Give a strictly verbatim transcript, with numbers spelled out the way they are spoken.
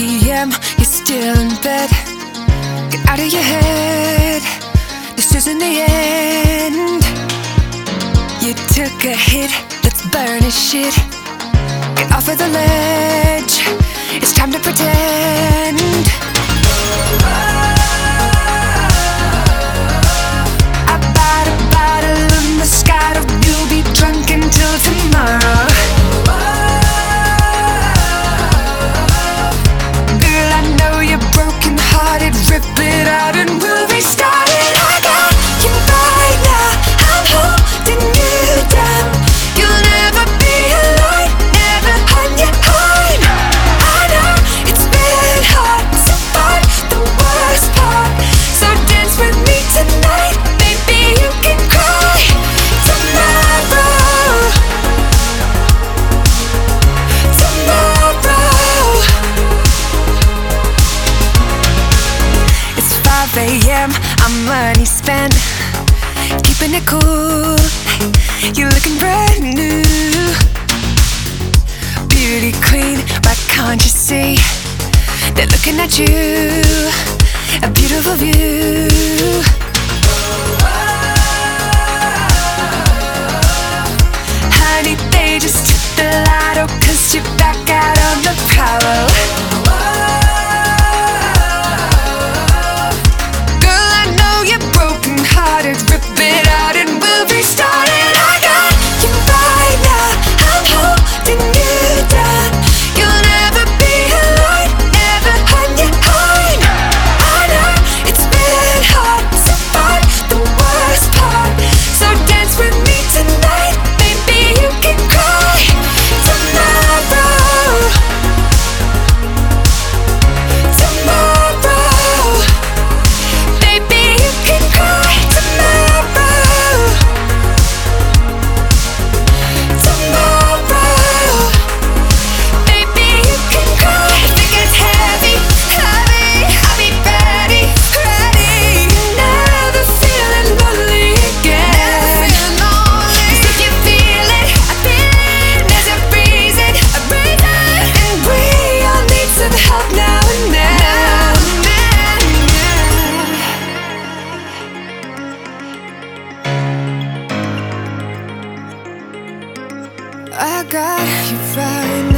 p m, you're still in bed. Get out of your head, this isn't the end. You took a hit, let's burn his shit. Get off of the ledge, it's time to pretend. I bought a bottle of Moscato, you'll be drunk until tomorrow. Girl, I know you're broken hearted, rip it out and we'll restart it. I got you right now, I'm holding you down. You'll never be alone, never on your own. I know it's been hard, so far the worst part. So dance with me tonight, baby, you can cry tomorrow. Tomorrow. It's five a m, I'm money spent, keeping it cool. You're looking brand new, beauty queen, why can't you see? They're looking at you, a beautiful view. Honey, they just took the lotto, cause you're back out on the prowl. Girl, I know you're broken hearted, rip it out and we'll restart it. I got you right now, I'm holding you down. You'll never be alone, never on your own. I know it's been hard, so far the worst part. So dance with me tonight, baby, you can cry tomorrow. Tomorrow, baby, you can cry tomorrow. Tomorrow, baby, you can cry. Think it's heavy, heavy, I'll be ready, ready. Never feeling lonely again. Cause if you feel it, I feel it. There's a reason, a reason. And we all need some help now and then. I got you right